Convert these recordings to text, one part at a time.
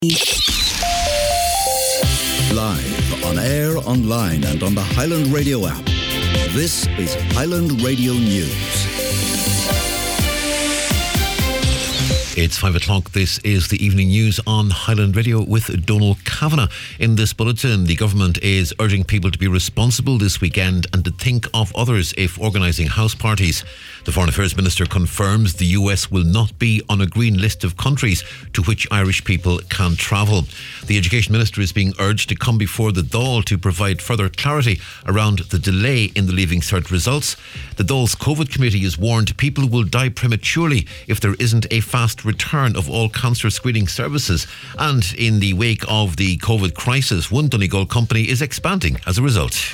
Live, on air, online and on the Highland Radio app. This is Highland Radio News. It's 5 o'clock. This is the evening news on Highland Radio with Donal Kavanagh. In this bulletin, the government is urging people to be responsible this weekend and to think of others if organising house parties. The Foreign Affairs Minister confirms the US will not be on a green list of countries to which Irish people can travel. The Education Minister is being urged to come before the Dáil to provide further clarity around the delay in the Leaving Cert results. The Dáil's COVID committee is warned people will die prematurely if there isn't a fast return of all cancer screening services. And in the wake of the COVID crisis, one Donegal company is expanding as a result.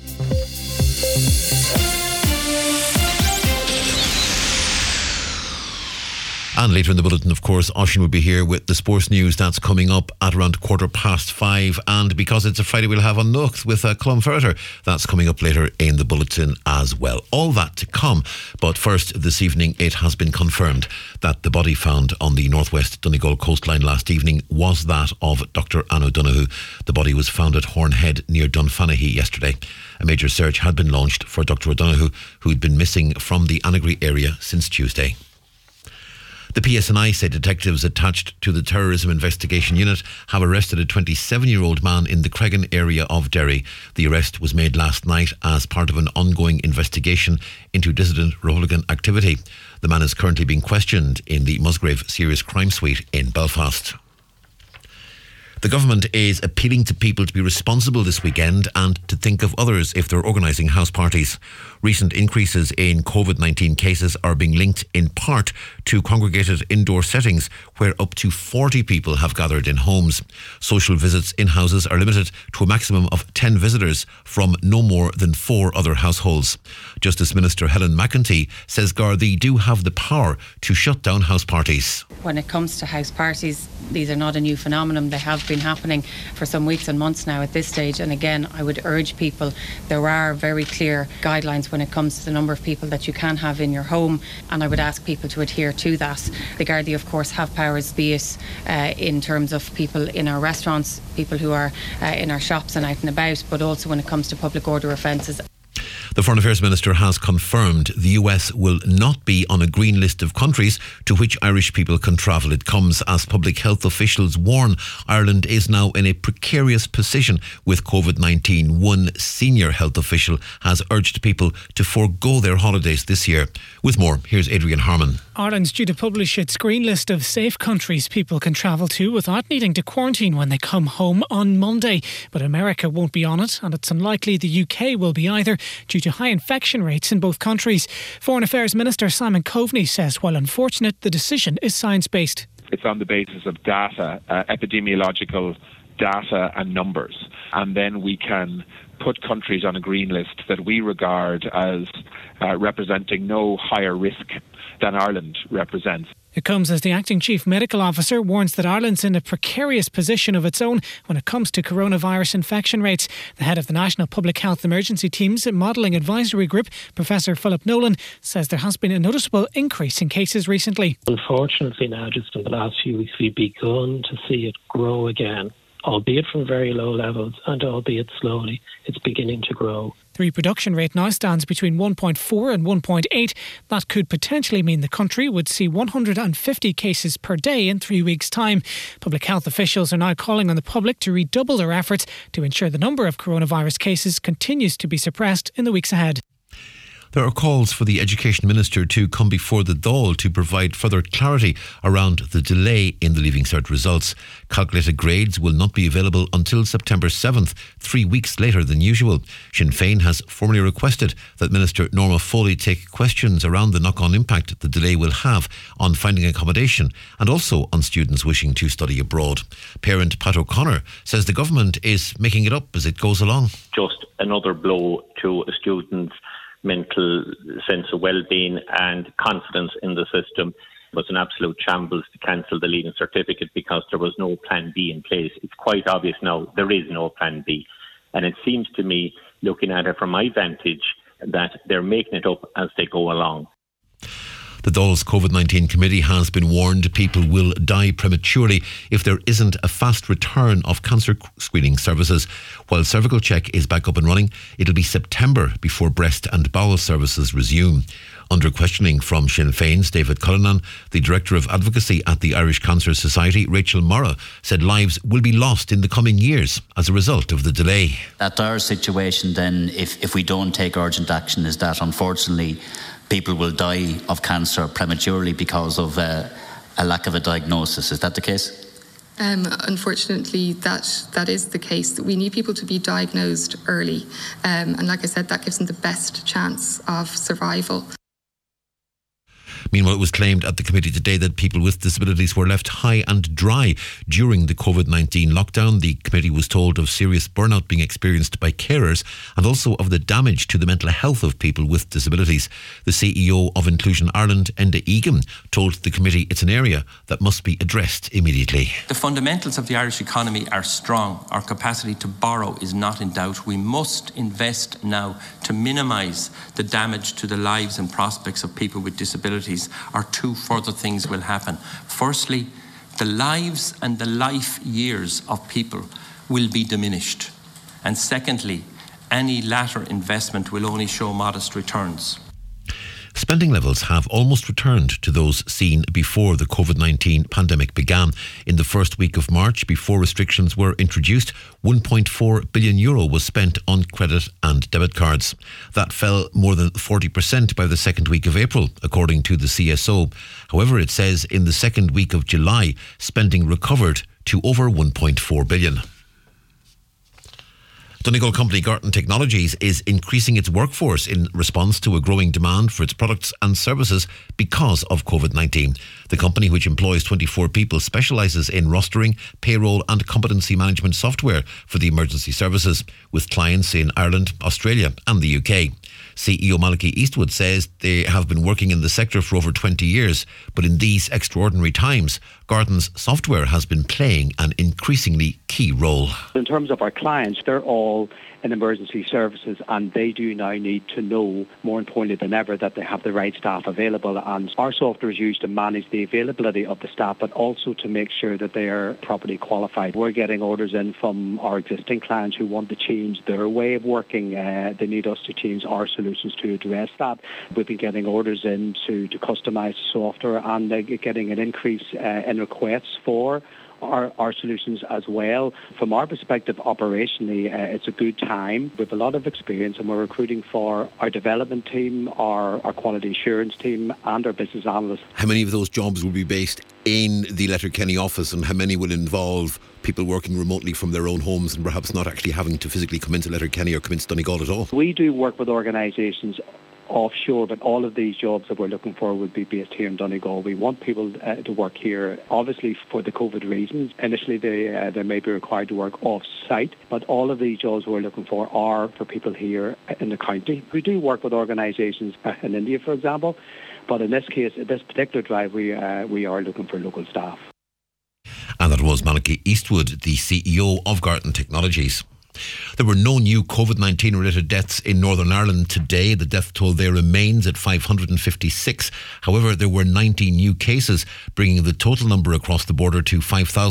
And later in the bulletin, of course, Oisín will be here with the sports news. That's coming up at around 5:15. And because it's a Friday, we'll have on Nucht with Clonferreter. That's coming up later in the bulletin as well. All that to come. But first, this evening, it has been confirmed that the body found on the northwest Donegal coastline last evening was that of Dr. Anne O'Donoghue. The body was found at Hornhead near Dunfanaghy yesterday. A major search had been launched for Dr. O'Donoghue, who'd been missing from the Annagry area since Tuesday. The PSNI say detectives attached to the Terrorism Investigation Unit have arrested a 27-year-old man in the Cregan area of Derry. The arrest was made last night as part of an ongoing investigation into dissident Republican activity. The man is currently being questioned in the Musgrave Serious Crime Suite in Belfast. The government is appealing to people to be responsible this weekend and to think of others if they're organising house parties. Recent increases in COVID-19 cases are being linked in part to congregated indoor settings where up to 40 people have gathered in homes. Social visits in houses are limited to a maximum of 10 visitors from no more than 4 other households. Justice Minister Helen McEntee says Gardaí do have the power to shut down house parties. When it comes to house parties, these are not a new phenomenon. They have been happening for some weeks and months now at this stage. And again, I would urge people, there are very clear guidelines when it comes to the number of people that you can have in your home, and I would ask people to adhere to that. The Gardaí, of course, have powers, be it in terms of people in our restaurants, people who are in our shops and out and about, but also when it comes to public order offences. The Foreign Affairs Minister has confirmed the US will not be on a green list of countries to which Irish people can travel. It comes as public health officials warn Ireland is now in a precarious position with COVID-19. One senior health official has urged people to forego their holidays this year. With more, here's Adrian Harmon. Ireland's due to publish its green list of safe countries people can travel to without needing to quarantine when they come home on Monday. But America won't be on it, and it's unlikely the UK will be either, due to high infection rates in both countries. Foreign Affairs Minister Simon Coveney says, while unfortunate, the decision is science-based. It's on the basis of data, epidemiological data and numbers. And then we can put countries on a green list that we regard as representing no higher risk than Ireland represents. It comes as the acting chief medical officer warns that Ireland's in a precarious position of its own when it comes to coronavirus infection rates. The head of the National Public Health Emergency Team's Modelling Advisory Group, Professor Philip Nolan, says there has been a noticeable increase in cases recently. Unfortunately now, just in the last few weeks, we've begun to see it grow again, albeit from very low levels and albeit slowly. It's beginning to grow. The reproduction rate now stands between 1.4 and 1.8. That could potentially mean the country would see 150 cases per day in 3 weeks' time. Public health officials are now calling on the public to redouble their efforts to ensure the number of coronavirus cases continues to be suppressed in the weeks ahead. There are calls for the Education Minister to come before the Dáil to provide further clarity around the delay in the Leaving Cert results. Calculated grades will not be available until September 7th, 3 weeks later than usual. Sinn Féin has formally requested that Minister Norma Foley take questions around the knock-on impact the delay will have on finding accommodation and also on students wishing to study abroad. Parent Pat O'Connor says the government is making it up as it goes along. Just another blow to a student's mental sense of well-being and confidence in the system. It was an absolute shambles to cancel the Leaving Certificate because there was no plan B in place. It's quite obvious now there is no plan B. And it seems to me, looking at it from my vantage, that they're making it up as they go along. The Dáil's COVID-19 committee has been warned people will die prematurely if there isn't a fast return of cancer screening services. While Cervical Check is back up and running, it'll be September before breast and bowel services resume. Under questioning from Sinn Féin's David Cullinan, the Director of Advocacy at the Irish Cancer Society, Rachel Morra, said lives will be lost in the coming years as a result of the delay. That dire situation then, if we don't take urgent action, is that unfortunately people will die of cancer prematurely because of a lack of a diagnosis. Is that the case? Unfortunately, that is the case. We need people to be diagnosed early. And like I said, that gives them the best chance of survival. Meanwhile, it was claimed at the committee today that people with disabilities were left high and dry during the COVID-19 lockdown. The committee was told of serious burnout being experienced by carers and also of the damage to the mental health of people with disabilities. The CEO of Inclusion Ireland, Enda Egan, told the committee it's an area that must be addressed immediately. The fundamentals of the Irish economy are strong. Our capacity to borrow is not in doubt. We must invest now to minimise the damage to the lives and prospects of people with disabilities, or two further things will happen. Firstly, the lives and the life years of people will be diminished. And secondly, any latter investment will only show modest returns. Spending levels have almost returned to those seen before the COVID-19 pandemic began. In the first week of March, before restrictions were introduced, €1.4 billion was spent on credit and debit cards. That fell more than 40% by the second week of April, according to the CSO. However, it says in the second week of July, spending recovered to over €1.4 billion. Donegal company Garton Technologies is increasing its workforce in response to a growing demand for its products and services because of COVID-19. The company, which employs 24 people, specialises in rostering, payroll and competency management software for the emergency services, with clients in Ireland, Australia and the UK. CEO Malachy Eastwood says they have been working in the sector for over 20 years, but in these extraordinary times, Garton's software has been playing an increasingly key role. In terms of our clients, they're all in emergency services, and they do now need to know, more importantly than ever, that they have the right staff available. And our software is used to manage the availability of the staff, but also to make sure that they are properly qualified. We're getting orders in from our existing clients who want to change their way of working. They need us to change our solutions to address that. We've been getting orders in to customise software, and getting an increase in requests for our solutions as well. From our perspective, operationally, it's a good time. We have a lot of experience, and we're recruiting for our development team, our quality assurance team and our business analysts. How many of those jobs will be based in the Letterkenny office, and how many will involve people working remotely from their own homes and perhaps not actually having to physically come into Letterkenny or come into Donegal at all? We do work with organisations offshore, but all of these jobs that we're looking for would be based here in Donegal. We want people to work here, obviously for the COVID reasons. Initially they may be required to work off-site, but all of these jobs we're looking for are for people here in the county. We do work with organisations in India, for example, but in this case, at this particular drive, we are looking for local staff. And that was Malachy Eastwood, the CEO of Garton Technologies. There were no new COVID-19 related deaths in Northern Ireland today. The death toll there remains at 556. However, there were 19 new cases, bringing the total number across the border to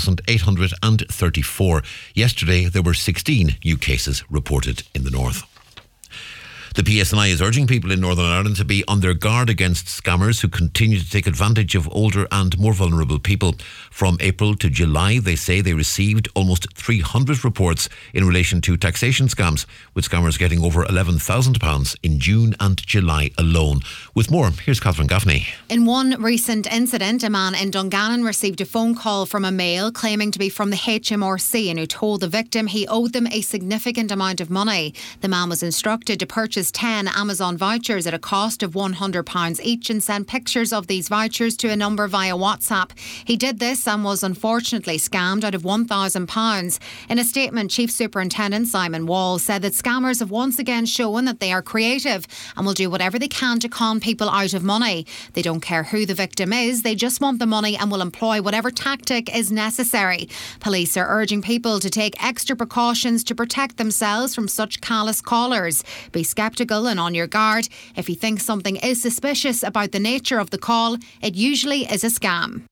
5,834. Yesterday, there were 16 new cases reported in the north. The PSNI is urging people in Northern Ireland to be on their guard against scammers who continue to take advantage of older and more vulnerable people. From April to July, they say they received almost 300 reports in relation to taxation scams, with scammers getting over £11,000 in June and July alone. With more, here's Catherine Gaffney. In one recent incident, a man in Dungannon received a phone call from a male claiming to be from the HMRC and who told the victim he owed them a significant amount of money. The man was instructed to purchase 10 Amazon vouchers at a cost of £100 each and send pictures of these vouchers to a number via WhatsApp. He did this and was unfortunately scammed out of £1,000. In a statement, Chief Superintendent Simon Wall said that scammers have once again shown that they are creative and will do whatever they can to con people out of money. They don't care who the victim is, they just want the money and will employ whatever tactic is necessary. Police are urging people to take extra precautions to protect themselves from such callous callers. Be skeptical sceptical and on your guard. If you think something is suspicious about the nature of the call, it usually is a scam.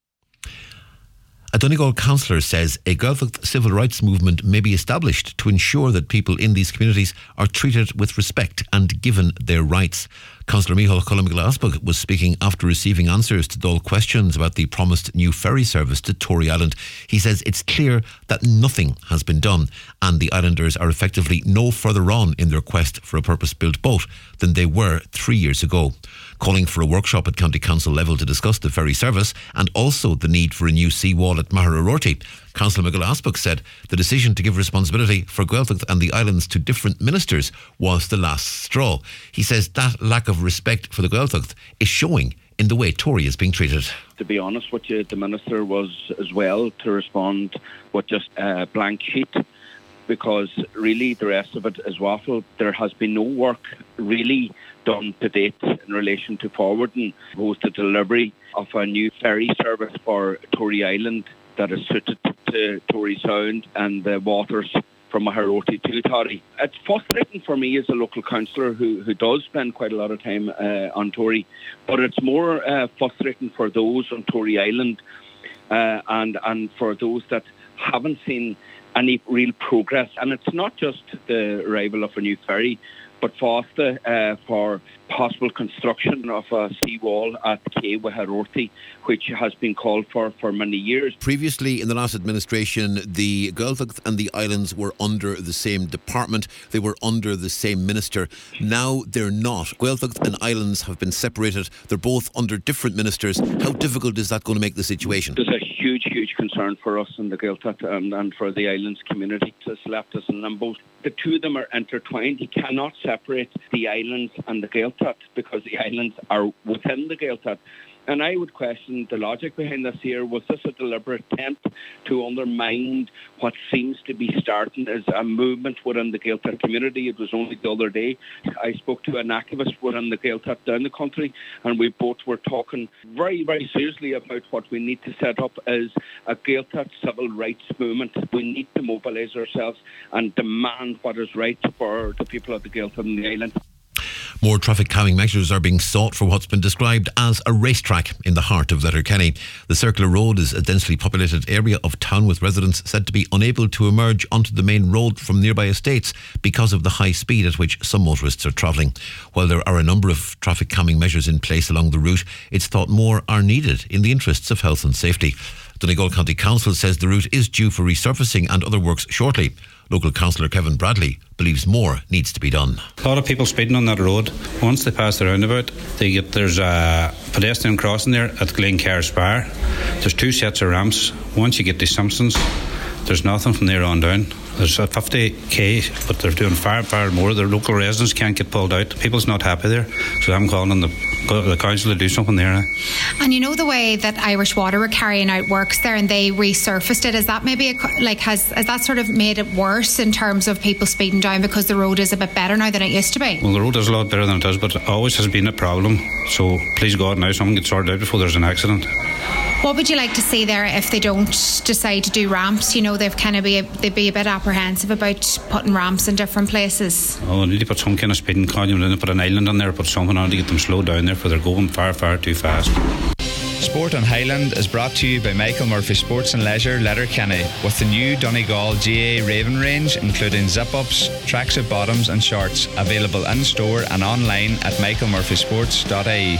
A Donegal councillor says a Gaeltacht civil rights movement may be established to ensure that people in these communities are treated with respect and given their rights. Councillor Micheál Chula was speaking after receiving answers to Dáil questions about the promised new ferry service to Tory Island. He says it's clear that nothing has been done and the islanders are effectively no further on in their quest for a purpose-built boat than they were 3 years ago. Calling for a workshop at County Council level to discuss the ferry service and also the need for a new seawall at Maharororty. Councillor Micheál Aspach said the decision to give responsibility for Gaeltacht and the islands to different ministers was the last straw. He says that lack of respect for the Gaeltacht is showing in the way Tory is being treated. To be honest with you, the Minister was as well to respond with just a blank sheet, because really the rest of it is waffle. There has been no work really done to date in relation to forwarding the delivery of a new ferry service for Tory Island that is suited to Tory Sound and the waters from Maharorty to Tory. It's frustrating for me as a local councillor who does spend quite a lot of time on Tory, but it's more frustrating for those on Tory Island and for those that haven't seen any real progress. And it's not just the arrival of a new ferry, but FOSTA for possible construction of a seawall at Maharorty, which has been called for many years. Previously, in the last administration, the Gaeltacht and the islands were under the same department. They were under the same minister. Now they're not. Gaeltacht and islands have been separated. They're both under different ministers. How difficult is that going to make the situation? There's a huge concern for us in the Gaeltacht and for the islands community. It's left us in limbo. The two of them are intertwined. You cannot separate the islands and the Gaeltacht because the islands are within the Gaeltacht. And I would question the logic behind this here. Was this a deliberate attempt to undermine what seems to be starting as a movement within the Gaeltacht community? It was only the other day I spoke to an activist within the Gaeltacht down the country, and we both were talking very, very seriously about what we need to set up as a Gaeltacht civil rights movement. We need to mobilise ourselves and demand what is right for the people of the Gaeltacht and the island. More traffic calming measures are being sought for what's been described as a racetrack in the heart of Letterkenny. The Circular Road is a densely populated area of town with residents said to be unable to emerge onto the main road from nearby estates because of the high speed at which some motorists are travelling. While there are a number of traffic calming measures in place along the route, it's thought more are needed in the interests of health and safety. Donegal County Council says the route is due for resurfacing and other works shortly. Local councillor Kevin Bradley believes more needs to be done. A lot of people speeding on that road. Once they pass the roundabout, there's a pedestrian crossing there at Glencar Spar. There's 2 sets of ramps. Once you get to Simpsons, there's nothing from there on down. There's a 50k, but they're doing far more. The local residents can't get pulled out. People's not happy there, so I'm calling on the council to do something there now. And you know the way that Irish Water were carrying out works there, and they resurfaced it. Is that maybe has that sort of made it worse in terms of people speeding down because the road is a bit better now than it used to be? Well, the road is a lot better than it is, but it always has been a problem. So please God, now something gets sorted out before there's an accident. What would you like to see there if they don't decide to do ramps? You know, they'd be a bit apprehensive about putting ramps in different places. Oh, they need to put some kind of speeding monument in, put an island on there, put something on to get them slowed down there, for they're going far too fast. Sport on Highland is brought to you by Michael Murphy Sports and Leisure, Letterkenny, with the new Donegal GA Raven range, including zip-ups, tracksuit bottoms and shorts, available in store and online at michaelmurphysports.ie.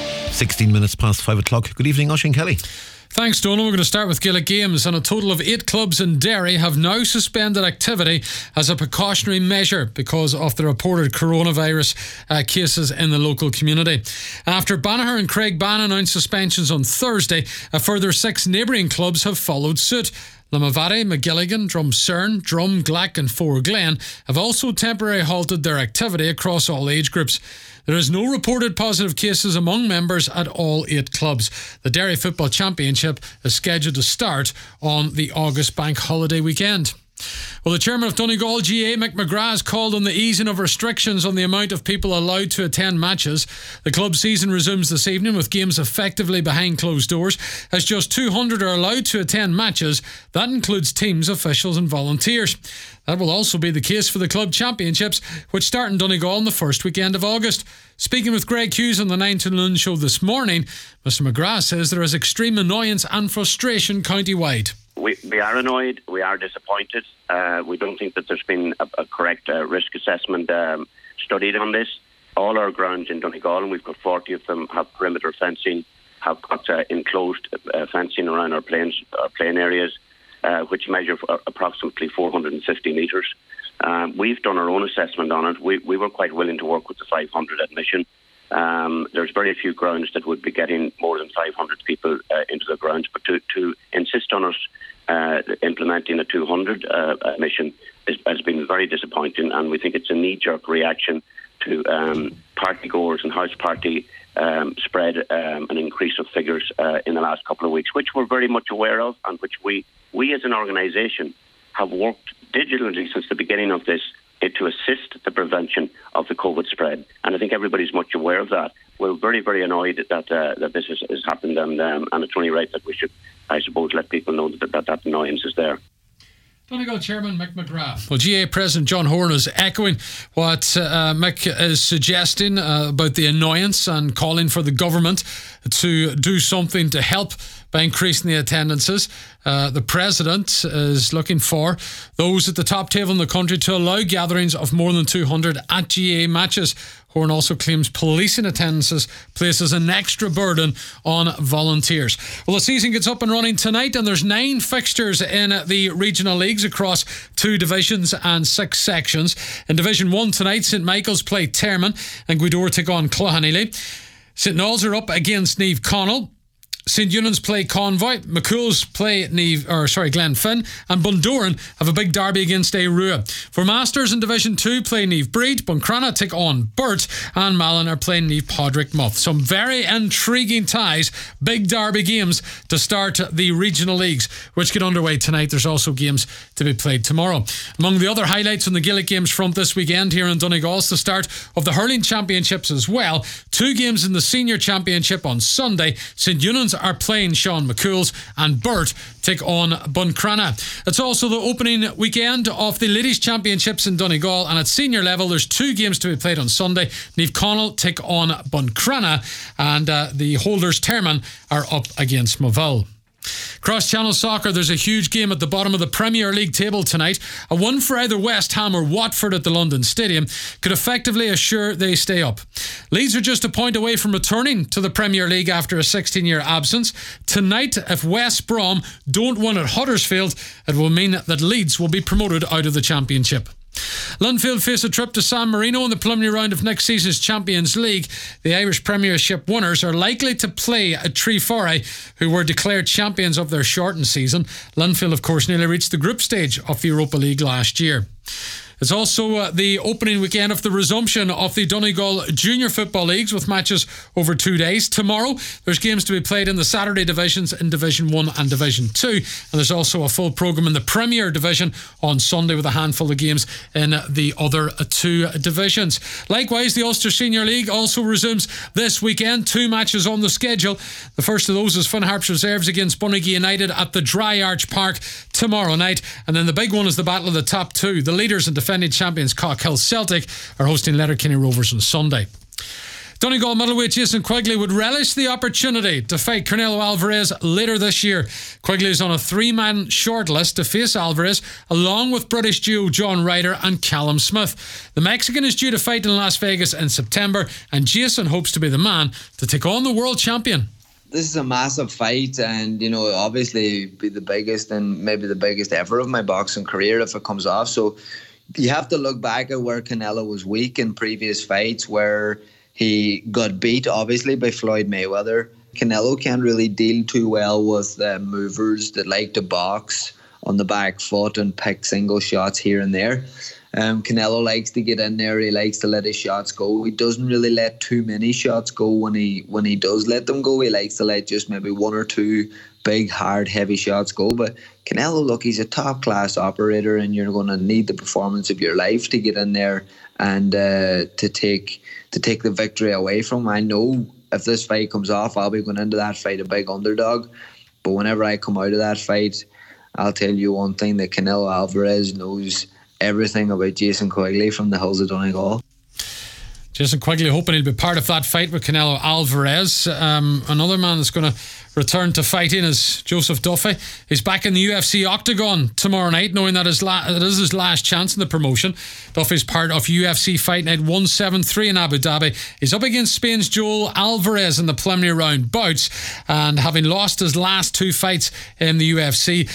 16 minutes past 5 o'clock. Good evening, Oisín Kelly. Thanks, Donal. We're going to start with Gaelic Games, and a total of 8 clubs in Derry have now suspended activity as a precautionary measure because of the reported coronavirus cases in the local community. After Banagher and Craigban announced suspensions on Thursday, a further 6 neighbouring clubs have followed suit. Limavady, McGilligan, Drumcerne, Drum, Glack and Foreglen have also temporarily halted their activity across all age groups. There is no reported positive cases among members at all 8 clubs. The Derry Football Championship is scheduled to start on the August bank holiday weekend. Well, the chairman of Donegal GA, Mick McGrath, has called on the easing of restrictions on the amount of people allowed to attend matches. The club season resumes this evening with games effectively behind closed doors, as just 200 are allowed to attend matches. That includes teams, officials and volunteers. That will also be the case for the club championships, which start in Donegal on the first weekend of August. Speaking with Greg Hughes on the 9 to Noon show this morning, Mr McGrath says there is extreme annoyance and frustration county-wide. We are annoyed, we are disappointed. We don't think that there's been a correct risk assessment studied on this. All our grounds in Donegal, and we've got 40 of them, have perimeter fencing, have got enclosed fencing around our playing areas, which measure approximately 450 metres. We've done our own assessment on it. We were quite willing to work with the 500 admission. There's very few grounds that would be getting more than 500 people into the grounds, but to insist on us implementing a 200 admission has been very disappointing, and we think it's a knee-jerk reaction to party-goers and house party spread an increase of figures in the last couple of weeks, which we're very much aware of, and which we as an organisation have worked diligently since the beginning of this to assist the prevention of the COVID spread. And I think everybody's much aware of that. We're very, very annoyed that this has happened, and it's only right that we should, I suppose, let people know that annoyance is there. Donegal Chairman Mick McGrath. Well, GA President John Horan is echoing what Mick is suggesting about the annoyance and calling for the government to do something to help by increasing the attendances. The President is looking for those at the top table in the country to allow gatherings of more than 200 at GA matches. Horan also claims policing attendances places an extra burden on volunteers. Well, the season gets up and running tonight, and there's 9 fixtures in the regional leagues across 2 divisions and 6 sections. In Division 1 tonight, St Michael's play Termon and Gweedore take on Cloughanilly. St Nolls are up against Niamh Connell. St Eunan's play Convoy, McCool's play Glenfin, and Bundoran have a big derby against Airua. For Masters in Division 2 play Niamh Breed, Buncrana take on Burt, and Malin are playing Niamh Podrick Muth. Some very intriguing ties, big derby games to start the regional leagues, which get underway tonight. There's also games to be played tomorrow. Among the other highlights on the Gaelic Games front this weekend here in Donegal is the start of the hurling championships as well. 2 games in the senior championship on Sunday. St Eunan's are playing Sean McCool's, and Burt take on Buncrana. It's also the opening weekend of the Ladies Championships in Donegal, and at senior level there's 2 games to be played on Sunday. Niamh Connell take on Buncrana, and the holders Termon are up against Moville. Cross-channel soccer, there's a huge game at the bottom of the Premier League table tonight. A win for either West Ham or Watford at the London Stadium could effectively assure they stay up. Leeds are just a point away from returning to the Premier League after a 16-year absence. Tonight, if West Brom don't win at Huddersfield, it will mean that Leeds will be promoted out of the Championship. Linfield face a trip to San Marino in the preliminary round of next season's Champions League. The Irish Premiership winners are likely to play at Treforest, who were declared champions of their shortened season. Linfield, of course, nearly reached the group stage of the Europa League last year. It's also the opening weekend of the resumption of the Donegal Junior Football Leagues with matches over 2 days. Tomorrow, there's games to be played in the Saturday divisions in Division 1 and Division 2. And there's also a full programme in the Premier Division on Sunday with a handful of games in the other 2 divisions. Likewise, the Ulster Senior League also resumes this weekend. 2 matches on the schedule. The first of those is Finn Harps Reserves against Bunnigy United at the Dry Arch Park tomorrow night. And then the big one is the battle of the top 2. The leaders and defending champions Cockhill Celtic are hosting Letterkenny Rovers on Sunday. Donegal middleweight Jason Quigley would relish the opportunity to fight Canelo Alvarez later this year. Quigley is on a 3-man shortlist to face Alvarez along with British duo John Ryder and Callum Smith. The Mexican is due to fight in Las Vegas in September, and Jason hopes to be the man to take on the world champion. This is a massive fight, and obviously be the biggest and maybe the biggest ever of my boxing career if it comes off. So you have to look back at where Canelo was weak in previous fights, where he got beat obviously by Floyd Mayweather. Canelo can't really deal too well with movers that like to box on the back foot and pick single shots here and there. Canelo likes to get in there. He likes to let his shots go. He doesn't really let too many shots go. When he does let them go, he likes to let just maybe one or two big, hard, heavy shots go. But Canelo, look, he's a top-class operator, and you're going to need the performance of your life to get in there and to take the victory away from him. I know if this fight comes off, I'll be going into that fight a big underdog. But whenever I come out of that fight, I'll tell you one thing, that Canelo Alvarez knows everything about Jason Quigley from the hills of Donegal. Jason Quigley hoping he'll be part of that fight with Canelo Alvarez. Another man that's going to return to fighting is Joseph Duffy. He's back in the UFC octagon tomorrow night, knowing that it is his last chance in the promotion. Duffy's part of UFC Fight Night 173 in Abu Dhabi. He's up against Spain's Joel Alvarez in the preliminary round bouts, and having lost his last two fights in the UFC,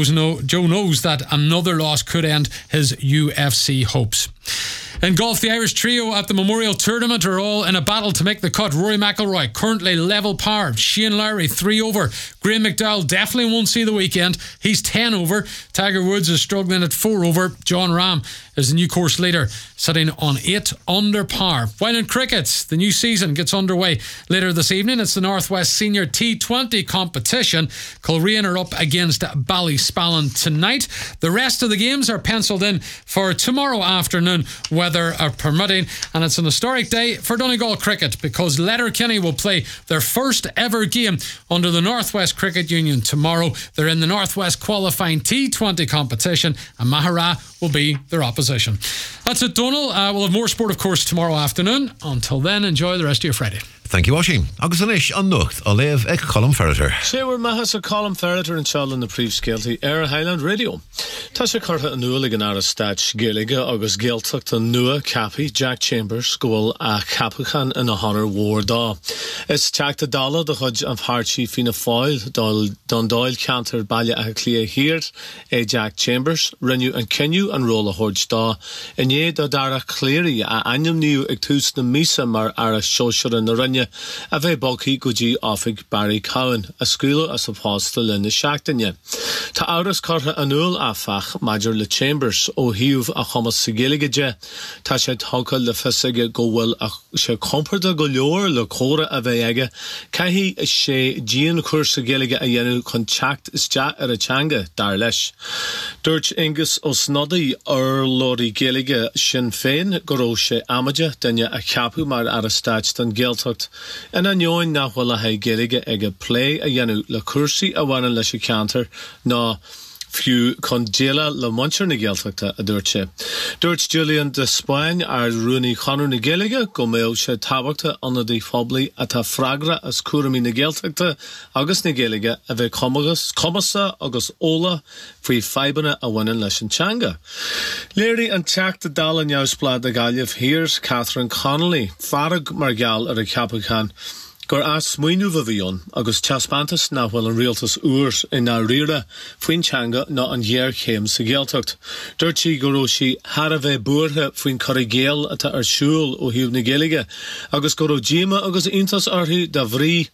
Joe knows that another loss could end his UFC hopes. In golf, the Irish trio at the Memorial Tournament are all in a battle to make the cut. Rory McIlroy currently level par. Shane Lowry 3 over. Graham McDowell definitely won't see the weekend. He's 10 over. Tiger Woods is struggling at 4 over. John Rahm is the new course leader, sitting on 8 under par. While in cricket, the new season gets underway later this evening. It's the Northwest Senior T20 competition. Coleraine are up against Ballyspallin tonight. The rest of the games are penciled in for tomorrow afternoon, weather permitting, and it's an historic day for Donegal cricket because Letterkenny will play their first ever game under the Northwest Cricket Union tomorrow. They're in the Northwest qualifying T20 competition, and Mahara will be their opposition. That's it, Donal. We'll have more sport, of course, tomorrow afternoon. Until then, enjoy the rest of your Friday. Thank you, Oisin. Agus anis an nucht a léamh ag Colm Ferreter. Séhar mahas a Colm Ferreter and Charles in the Príomhscéaltaí Highland Radio. Tá sé curtha an nua ag an aras stáit Gaeilge agus Gaeltacht an nua capi Jack Chambers goal a capachan in a honor war da. Is teachta dala de chud an bhartí fina fáil don dáil cantar baile a clia here Jack Chambers rinnew and kennew and roll a hodge da. In ye da dara cleary a annum new ag tús na misa mar ara shosher in the rinne a bheith bolcí go dtí áfig Barry Cowan a scuúla as apóstol in na seachtaine. Tá áras curtha anúil áfach Major le Chambers ó hiúh a chumas sa Gaeilge de. Tá sé tóca le fisaige go bhfuil sé comporta go leor le córa a bheith aige. Caithí sé díon chuir sa Gaeilge a dhéanú chun teacht isteach ar a teanga dar leis. Dúirt Angus ó snodaí lórí Gaeilge sin féin go raibh sé amaide duine a ceapú mar ar a stáit den Gaeltacht. In an join nachhfuil a haid Gaeilge ag a play a dhéanú le cuasaí a bhhainne leis a cantar ná fiú chun déala le muintir na Gaeltachta a dúirt sé. Dúirt Julian de Spáin ar rúnaí chonú na Gaeilge go mbeadh sé tábhachta anna dí phoblaí a tá freagra as cuairimí na Gaeltachta agus na Gaeilge a bheith comasa agus óla faoi feibanna a bhaineann leis an teanga. Léirí an teachta dal an neamhspleád a Gaillimh Hears Catherine Connolly farag mar geall ar a capachan gur as smuoinú bhíon agus teaspantas nachhfuil an rialtas uair in na rire faoin teanga ná an dhear chéim sa Gaeltacht. Dúirt sí go raibh sí har a bheith buairthe faoin corrigéal atá ar siúl ó hiúb na Gaeilge agus go raibh díma agus iontas orthu de bhrí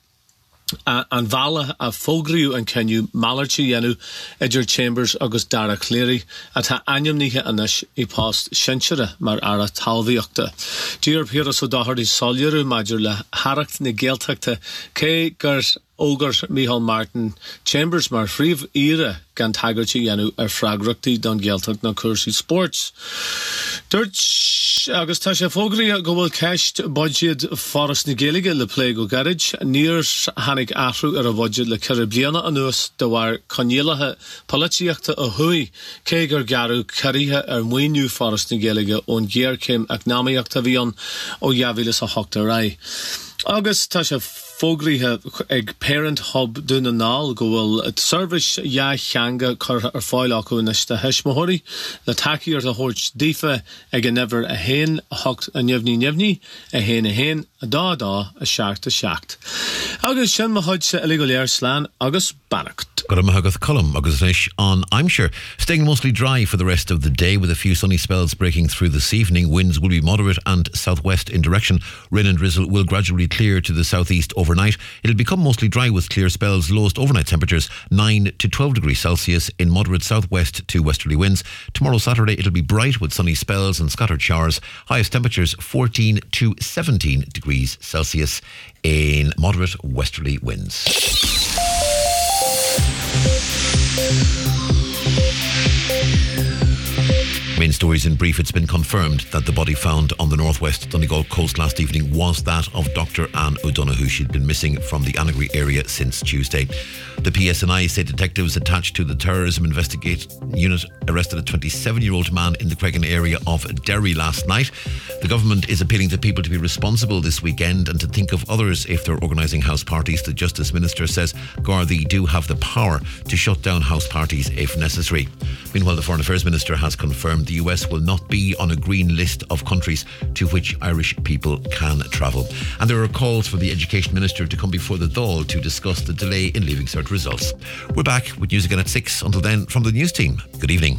an bhela a fógraíú an cenniú mallartí dhéanú idir Chambers agus Dara Cleary a tá ainmníthe anis I post sinseire mar ara talmhaíochta. Díor Píras ó dáthirtí soilliúrú maidir le haracht na Gaeltachta cé gur ógur Micheál Martin Chambers mar phríomh ire gan tagartí dhéanú ar freagrachtaí don Gaeltacht na cuasaí sports. Dúirt agus tá sé fógraí go bhfuil ceist budget Forras na Gaeilge le plé go garid níor hanig athrú ar a budget le Caribbeana anuas de bhar conéalathe polítíochta a thuí cé gur garú carithe ar muoinú Forras na Gaeilge ón ggéarcéim eacnamaíochta bhíon ó 2008. Agus tá sé fógraíthe ag Parent Hub dúna nál go bhfuil service cheanga chur ar fáil acu inis de heismothirí le takeí ar a thuirt dífa ag an never a héin hocht a neamhní a héin a dá a seacht. Agus sin mo chuid sa iligo léir slán agus bannacht. Guramahagoth Cullum, Augustinish on I'm sure. Staying mostly dry for the rest of the day with a few sunny spells breaking through this evening. Winds will be moderate and southwest in direction. Rain and drizzle will gradually clear to the southeast overnight. It'll become mostly dry with clear spells. Lowest overnight temperatures 9 to 12 degrees Celsius in moderate southwest to westerly winds. Tomorrow Saturday it'll be bright with sunny spells and scattered showers. Highest temperatures 14 to 17 degrees Celsius in moderate westerly winds. Main stories in brief. It's been confirmed that the body found on the northwest Donegal coast last evening was that of Dr. Anne O'Donoghue. She'd been missing from the Annagry area since Tuesday. The PSNI say detectives attached to the terrorism investigate unit arrested a 27-year-old man in the Cregan area of Derry last night. The government is appealing to people to be responsible this weekend and to think of others if they're organising house parties. The Justice Minister says Gardaí do have the power to shut down house parties if necessary. Meanwhile, the Foreign Affairs Minister has confirmed the US will not be on a green list of countries to which Irish people can travel. And there are calls for the Education Minister to come before the Dáil to discuss the delay in Leaving Cert results. We're back with news again at 6. Until then, from the news team, good evening.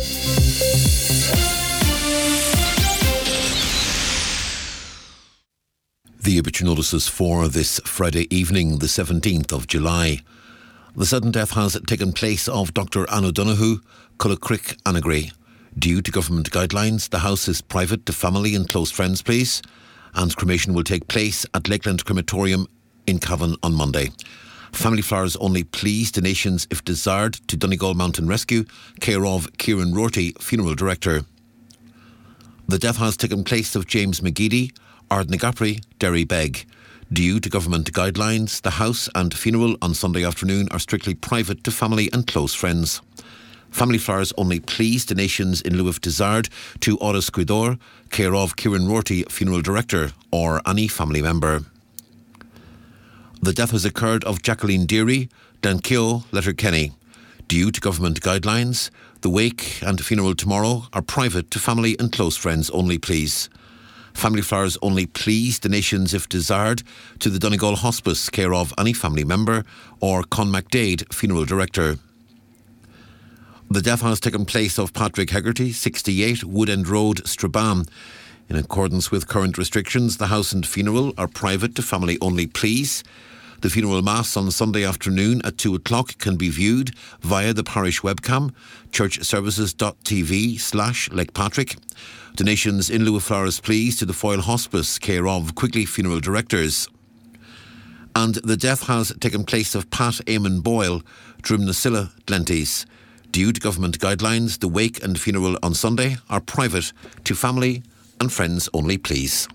The obituary notices for this Friday evening, the 17th of July. The sudden death has taken place of Dr. Anne O'Donoghue, Cullacrick, Annagry. Due to government guidelines, the house is private to family and close friends, please. And cremation will take place at Lakeland Crematorium in Cavan on Monday. Family flowers only, please. Donations, if desired, to Donegal Mountain Rescue, care of Kieran Rorty, Funeral Director. The death has taken place of James McGeady, Ardnagapri, Derry Beg. Due to government guidelines, the house and funeral on Sunday afternoon are strictly private to family and close friends. Family flowers only, please. Donations in lieu if desired to Oris Cuidor, care of Kieran Rorty, Funeral Director, or any family member. The death has occurred of Jacqueline Deary, Dankyo, Letterkenny. Due to government guidelines, the wake and funeral tomorrow are private to family and close friends only, please. Family flowers only, please. Donations, if desired, to the Donegal Hospice, care of any family member, or Con MacDade, Funeral Director. The death has taken place of Patrick Hegarty, 68, Wood End Road, Strabane. In accordance with current restrictions, the house and funeral are private to family only, please. The funeral mass on Sunday afternoon at 2 o'clock can be viewed via the parish webcam, churchservices.tv/Lakepatrick. Donations in lieu of flowers, please, to the Foyle Hospice, care of Quigley Funeral Directors. And the death has taken place of Pat Eamon Boyle, Drumnasilla, Glenties. Due to government guidelines, the wake and funeral on Sunday are private to family and friends only, please.